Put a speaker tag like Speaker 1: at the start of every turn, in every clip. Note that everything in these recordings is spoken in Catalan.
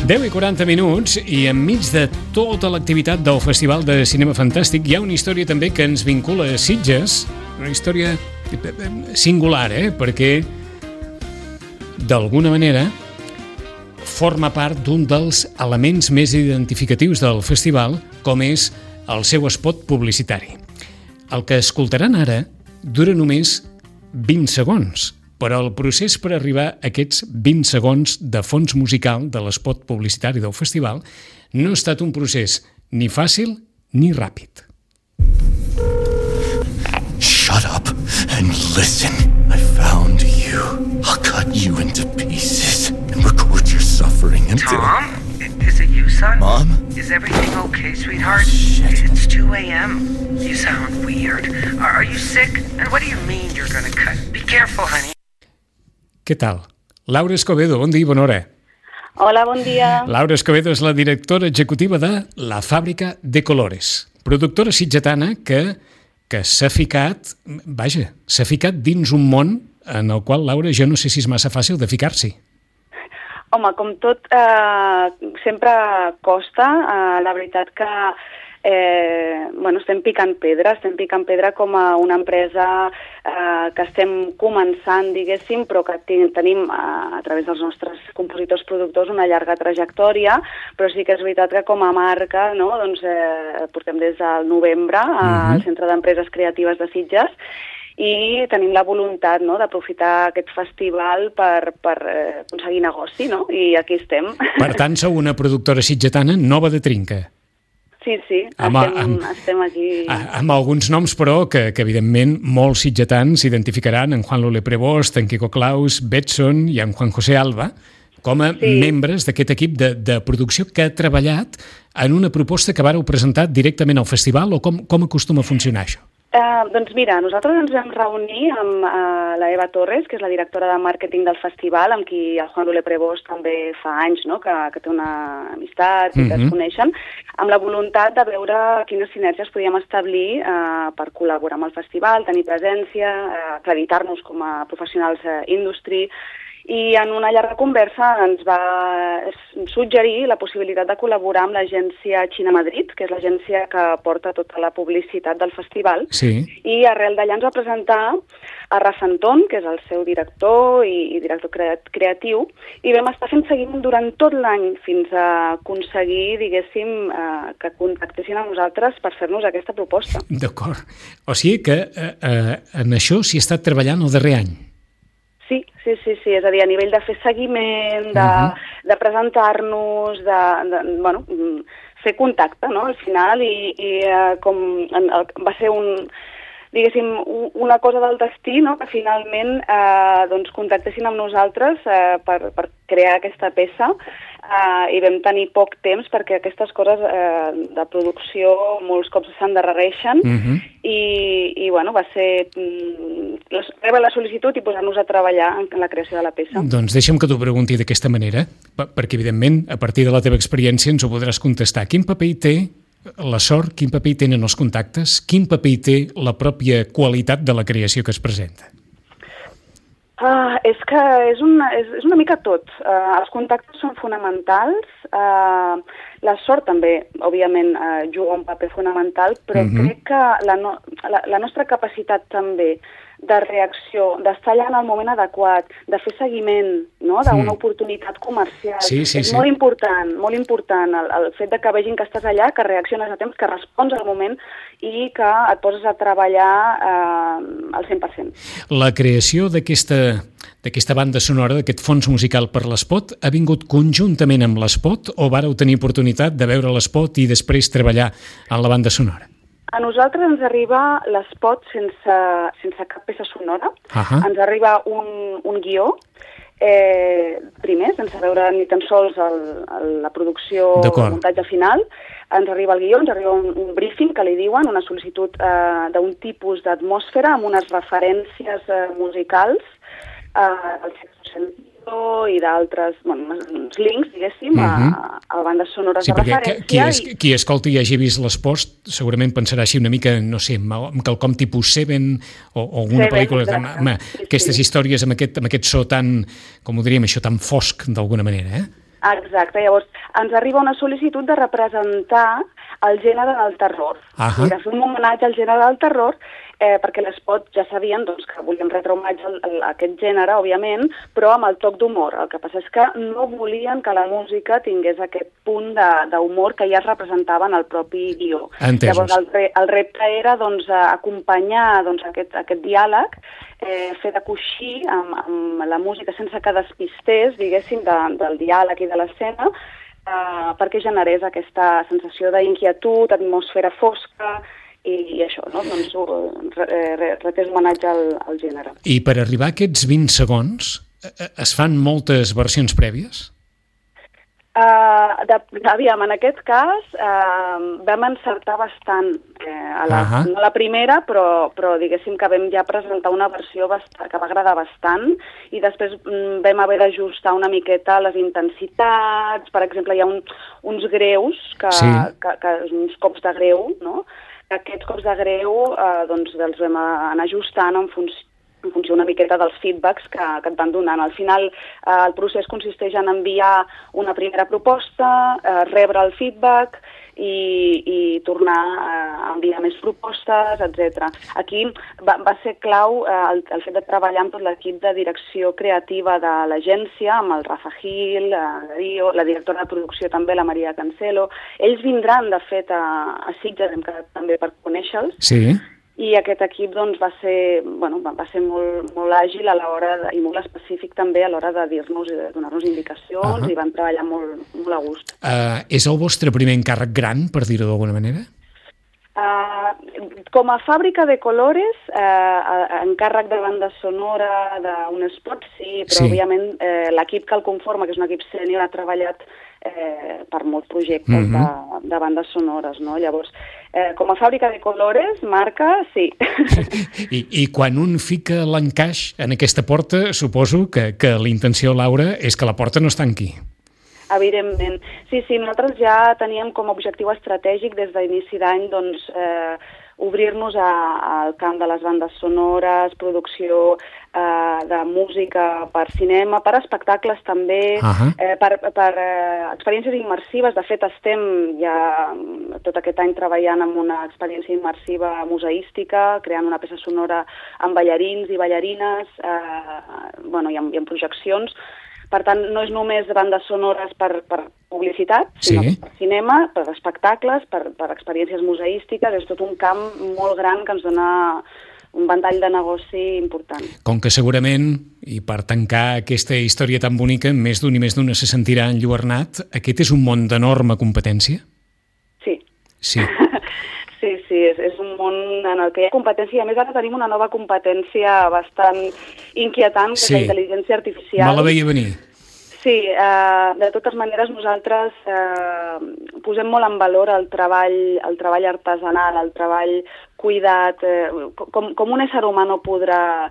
Speaker 1: 10:40 i enmig de tota l'activitat del Festival de Cinema Fantàstic hi ha una història també que ens vincula a Sitges, una història singular, perquè d'alguna manera forma part d'un dels elements més identificatius del festival, com és el seu espot publicitari. El que escoltaran ara dura només 20 segons, però el procés per arribar a aquests 20 segons de fons musical de l'espot publicitari del festival no ha estat un procés ni fàcil ni ràpid.
Speaker 2: Shut up and listen. I found you. I'll cut you into pieces and record your suffering until...
Speaker 3: Tom? Is it you, son?
Speaker 2: Mom?
Speaker 3: Is everything okay, sweetheart?
Speaker 2: Shit.
Speaker 3: It's 2 a.m. You sound weird. Are you sick? And what do you mean you're gonna cut? Be careful, honey.
Speaker 1: Què tal? Laura Escobedo, bon dia i bona hora.
Speaker 4: Hola, bon dia.
Speaker 1: Laura Escobedo és la directora executiva de La Fàbrica de Colores, productora sitgetana que s'ha ficat dins un món en el qual, Laura, jo no sé si és massa fàcil de ficar-s'hi.
Speaker 4: Home, com tot, sempre costa. La veritat que estem picant pedra com a una empresa que estem començant, diguéssim, però que tenim a través dels nostres compositors productors una llarga trajectòria, però sí que és veritat que com a marca, no, portem des del novembre al Centre d'Empreses Creatives de Sitges i tenim la voluntat, no, d'aprofitar aquest festival per aconseguir negoci, no? I aquí estem.
Speaker 1: Per tant, sou una productora sitgetana nova de trinca.
Speaker 4: Sí, estem aquí.
Speaker 1: Amb alguns noms, però, que evidentment molts sitgetans s'identificaran en Juan Lole Prevost, en Quico Claus, Betson i en Juan José Alba, com a membres d'aquest equip de producció que ha treballat en una proposta que vàreu presentar directament al festival, o com acostuma a funcionar això?
Speaker 4: Doncs mira, nosaltres ens vam reunir amb la Eva Torres, que és la directora de màrqueting del festival, amb qui el Juan Lole Prevost també fa anys, no?, que té una amistat i que es coneixen, amb la voluntat de veure quines sinergies podíem establir per col·laborar amb el festival, tenir presència, acreditar-nos com a professionals industry. I en una llarga conversa ens va suggerir la possibilitat de col·laborar amb l'agència Xina Madrid, que és l'agència que porta tota la publicitat del festival.
Speaker 1: Sí.
Speaker 4: I arrel d'allà ens va presentar a Rafa Anton, que és el seu director i director creatiu, i vam estar fent seguiment durant tot l'any fins a aconseguir, diguéssim, que contactessin a nosaltres per fer-nos aquesta proposta.
Speaker 1: D'acord. O sigui que en això s'hi ha estat treballant el darrer any.
Speaker 4: Sí, és a dir, a nivell de fer seguiment, de presentar-nos, de fer contacte, no?, al final, i com va ser diguéssim, una cosa del destí, no?, que finalment contactessin amb nosaltres per crear aquesta peça, i vam tenir poc temps perquè aquestes coses de producció molts cops s'endarrereixen i va ser rebre la sol·licitud i posar-nos a treballar en la creació de la peça.
Speaker 1: Doncs deixa'm que t'ho pregunti d'aquesta manera, perquè evidentment a partir de la teva experiència ens ho podràs contestar. Quin paper hi té la sort, quin paper hi tenen els contactes, quin paper hi té la pròpia qualitat de la creació que es presenta?
Speaker 4: És que és una mica tot. Els contactes són fonamentals, la sort també, òbviament, juga un paper fonamental, però crec que la nostra capacitat també de reacció, d'estar allà en el moment adequat, de fer seguiment, no?, d'una oportunitat comercial. És molt important el fet de que vegin que estàs allà, que reacciones a temps, que respons al moment i que et poses a treballar al 100%.
Speaker 1: La creació d'aquesta banda sonora, d'aquest fons musical per l'espot, ha vingut conjuntament amb l'espot o vareu tenir oportunitat de veure l'espot i després treballar en la banda sonora?
Speaker 4: A nosaltres ens arriba l'espot sense cap peça sonora. Ens arriba un guió, primer, sense veure ni tan sols la producció, el muntatge final. Ens arriba el guió, ens arriba un briefing, que li diuen, una sol·licitud d'un tipus d'atmosfera amb unes referències musicals, el sexto sentido i d'altres, uns links, diguéssim, a bandes sonores de referència.
Speaker 1: Qui escolti i hagi vist l'espot segurament pensarà així una mica, no sé, amb quelcom tipus Seven o una pel·lícula, aquestes històries amb aquest so tan, com ho diríem, això tan fosc d'alguna manera,
Speaker 4: Exacte, llavors ens arriba una sol·licitud de representar el gènere del terror. I de fer un homenatge al gènere del terror, perquè l'Spot ja sabien doncs, que volíem retre homenatge a aquest gènere, òbviament, però amb el toc d'humor. El que passa és que no volien que la música tingués aquest punt d'humor que ja es representava en el propi guió.
Speaker 1: Entesos.
Speaker 4: Llavors el repte era doncs, acompanyar doncs, aquest diàleg, fer de coixí amb la música sense que despistés, diguéssim, del diàleg i de l'escena, perquè generés aquesta sensació d'inquietud, atmosfera fosca, i això, no? Doncs retés homenatge al gènere.
Speaker 1: I per arribar a aquests 20 segons, es fan moltes versions prèvies?
Speaker 4: Aviam, en aquest cas vam encertar bastant, no la primera, però diguéssim que vam ja presentar una versió que va agradar bastant, i després vam haver d'ajustar una miqueta les intensitats. Per exemple, hi ha uns greus, uns cops de greu, no? Aquests cops de greu doncs els vam anar ajustant en funció una miqueta dels feedbacks que et van donant. Al final, el procés consisteix en enviar una primera proposta, rebre el feedback i tornar a enviar més propostes, etc. Aquí va ser clau el fet de treballar amb tot l'equip de direcció creativa de l'agència, amb el Rafa Gil, la directora de producció també, la Maria Cancelo. Ells vindran, de fet, a Sitges, hem quedat també per conèixer-los.
Speaker 1: Sí.
Speaker 4: I aquest equip doncs, va ser molt àgil a l'hora i molt específic també a l'hora de donar-nos indicacions, i van treballar molt a gust.
Speaker 1: És el vostre primer encàrrec gran, per dir-ho d'alguna manera?
Speaker 4: Com a fàbrica de colores, encàrrec de banda sonora d'un spot, sí, però òbviament l'equip que el conforma, que és un equip sènior, ha treballat per molts projectes de bandes sonores, no? Llavors, com a fàbrica de colores, marca, sí.
Speaker 1: I quan un fica l'encaix en aquesta porta, suposo que la intenció, Laura, és que la porta no es tanqui.
Speaker 4: Evidentment. Sí, nosaltres ja teníem com a objectiu estratègic des d'inici d'any doncs, obrir-nos al camp de les bandes sonores, producció de música per cinema, per espectacles també, per experiències immersives. De fet, estem ja tot aquest any treballant en una experiència immersiva museística, creant una peça sonora amb ballarins i ballarines, i amb projeccions. Per tant, no és només bandes sonores per publicitat, sinó per cinema, per espectacles, per experiències museístiques. És tot un camp molt gran que ens dona un ventall de negoci important.
Speaker 1: Com que segurament, i per tancar aquesta història tan bonica, més d'un i més d'una se sentirà enlluernat, aquest és un món d'enorme competència?
Speaker 4: Sí.
Speaker 1: Sí.
Speaker 4: Sí, és un món en el que hi ha competència, i a més ara tenim una nova competència bastant inquietant, que és la intel·ligència artificial.
Speaker 1: Me la veia venir.
Speaker 4: Sí, de totes maneres nosaltres posem molt en valor el treball artesanal, el treball cuidat, com un ésser humà no podrà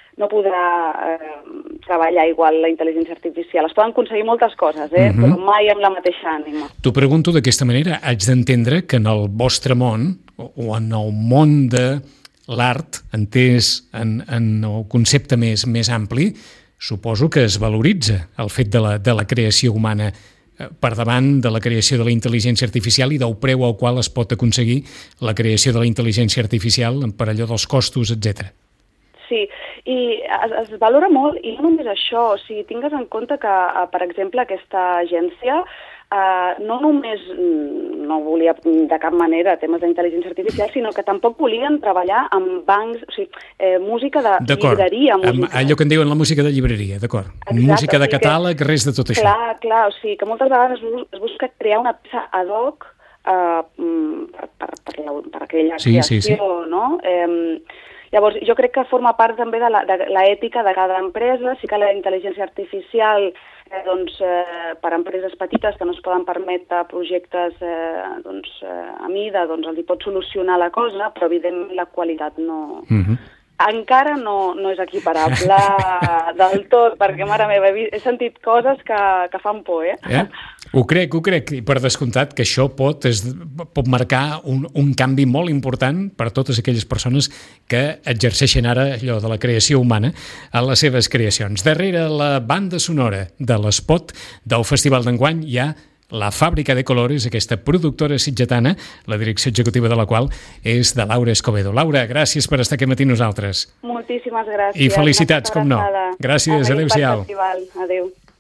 Speaker 4: treballar igual la intel·ligència artificial. Es poden aconseguir moltes coses, però mai amb la mateixa ànima.
Speaker 1: T'ho pregunto d'aquesta manera. Haig d'entendre que en el vostre món, o en el món de l'art, entès en el concepte més ampli, suposo que es valoritza el fet de la creació humana per davant de la creació de la intel·ligència artificial i del preu al qual es pot aconseguir la creació de la intel·ligència artificial per allò dels costos, etc.
Speaker 4: Sí, i es valora molt, i no només això, o sigui, tingues en compte que, per exemple, aquesta agència no només no volia de cap manera temes d'intel·ligència artificial, sinó que tampoc volien treballar amb bancs, o sigui, música de llibreria.
Speaker 1: Allò que en diuen la música de llibreria, d'acord. Música de catàleg, res de tot això.
Speaker 4: Clar, o sigui, que moltes vegades es busca crear una peça ad hoc per aquella creació, no? Llavors, jo crec que forma part també de l'ètica de cada empresa. Sí que la intel·ligència artificial, per empreses petites que no es poden permetre projectes a mida, els hi pot solucionar la cosa, però evidentment la qualitat no encara no és equiparable del tot, perquè, mare meva, he sentit coses que fan por,
Speaker 1: Ho crec, i per descomptat que això pot marcar un canvi molt important per totes aquelles persones que exerceixen ara allò de la creació humana en les seves creacions. Darrere la banda sonora de l'espot del Festival d'enguany hi ha la Fàbrica de Colores, aquesta productora sitgetana, la direcció executiva de la qual és de Laura Escobedo. Laura, gràcies per estar aquí matí nosaltres.
Speaker 4: Moltíssimes gràcies.
Speaker 1: I felicitats, com no. Gràcies, adéu-siau.
Speaker 4: Adéu.